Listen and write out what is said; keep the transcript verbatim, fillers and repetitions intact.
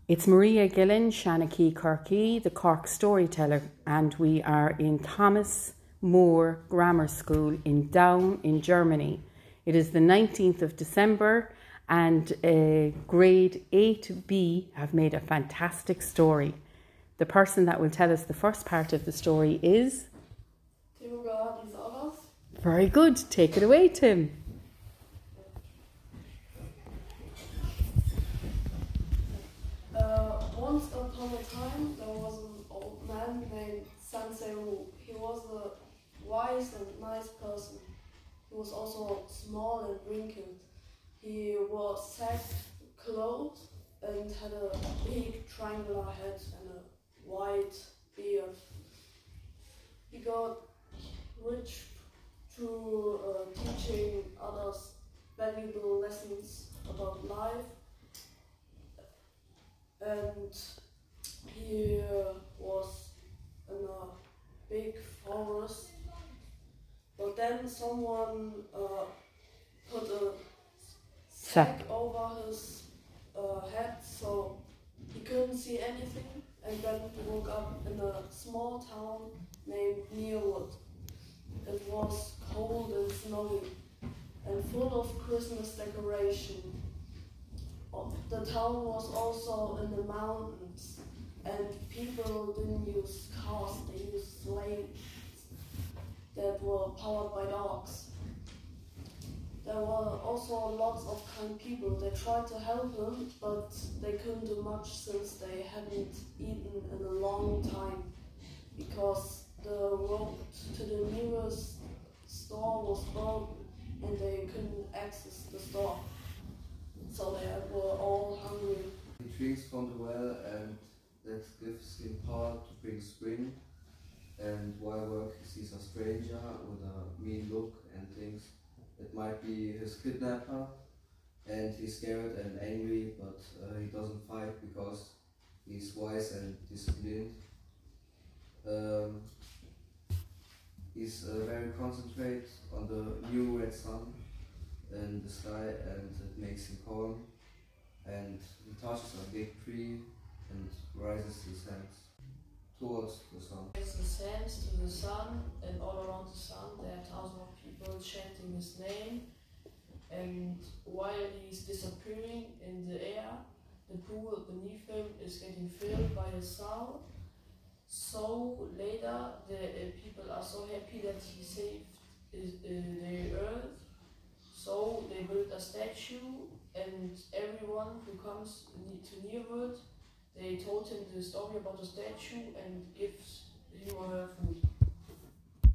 It's Maria Gillen, Shanachie Corky, the Cork storyteller, and we are in Thomas More Grammar School in Down in Germany. It is the nineteenth of December and uh, grade eight B have made a fantastic story. The person that will tell us the first part of the story is... Tim Gardens Others. Very good. Take it away, Tim. Uh, once upon a time, there was an old man named Sanseru. He was a wise and nice person. He was also small and wrinkled. He wore sacked clothes and had a big triangular head and a white beard. He got rich through uh, teaching others valuable lessons about life. And he uh, was in a big forest, but then someone uh, put a sack over his uh, head so he couldn't see anything, and then he woke up in a small town named Nearwood. It was cold and snowy and full of Christmas decoration. The town was also in the mountains, and people didn't use cars, they used sleighs that were powered by dogs. There were also lots of kind people. They tried to help him, but they couldn't do much since they hadn't eaten in a long time, because the road to the nearest store was broken and they couldn't access the store. So they were all hungry. He drinks from the well, and that gives him power to bring spring. And while working, he sees a stranger with a mean look and thinks it might be his kidnapper. And he's scared and angry, but uh, he doesn't fight because he's wise and disciplined. Um, he's uh, very concentrated on the new red sun in the sky, and it makes him calm, and he touches a big tree and raises his hands towards the sun. He raises his hands to the sun, and all around the sun there are thousands of people chanting his name, and while he's disappearing in the air, the pool beneath him is getting filled by the sound. So later the uh, people are so happy that he saved uh, the earth. So they built a statue, and everyone who comes to Nearwood, they told him the story about the statue and gives